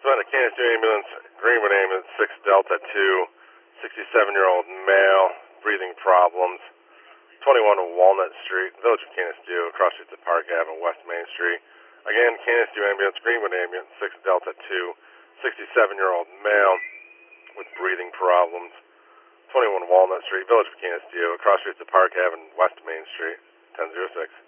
respond to Candice Ambulance, Greenwood Ambulance, 6 Delta 2, 67-year-old male, breathing problems, 21 Walnut Street, Village of Canisteo, across streets of Park Avenue, West Main Street. Again, Canisteo Ambulance, Greenwood Ambulance, 6 Delta 2, 67-year-old male with breathing problems, 21 Walnut Street, Village of Canisteo, across streets of Park Avenue, West Main Street, 1006.